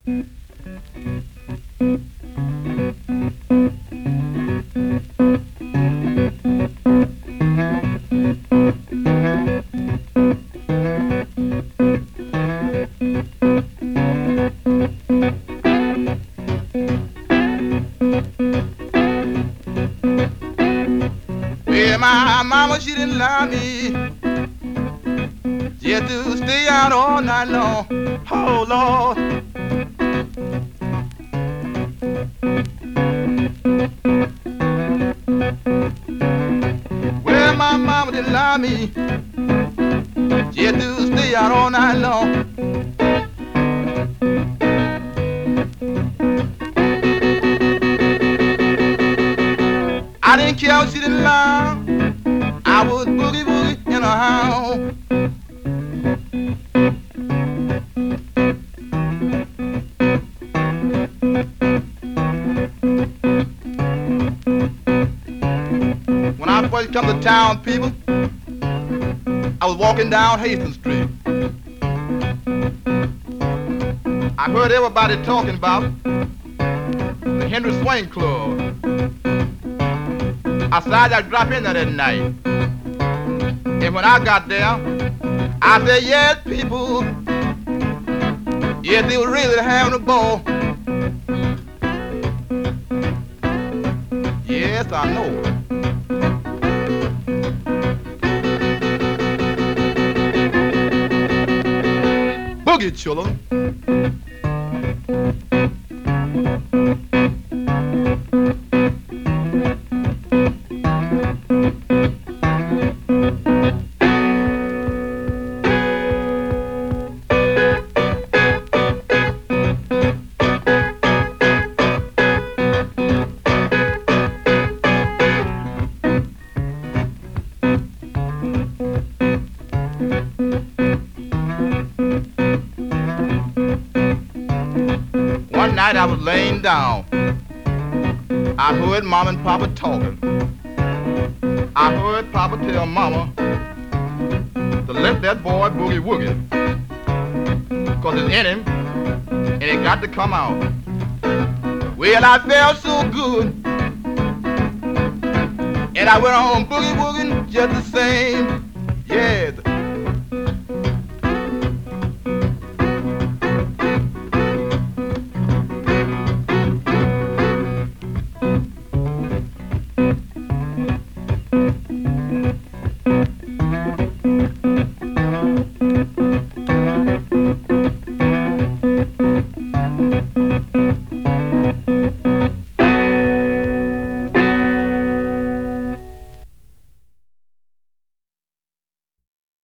Well, my mama, she didn't allow me just to stay out all night long. Oh, Lord. Well, my mama didn't allow me just to stay out all night long. I didn't care if she didn't allow. I would boogie woogie in a house. When I first come to town, people, I was walking down Hastings Street. I heard everybody talking about the Henry Swain Club. I decided I'd drop in there that night. And when I got there, I said, yes, people, yes, they were really having a ball. Yes, I know. Boogie, children. One night I was laying down. I heard Mama and Papa talking. I heard Papa tell Mama to let that boy boogie woogie, 'cause it's in him and it got to come out. Well, I felt so good, and I went on boogie wooging just the same. Yeah,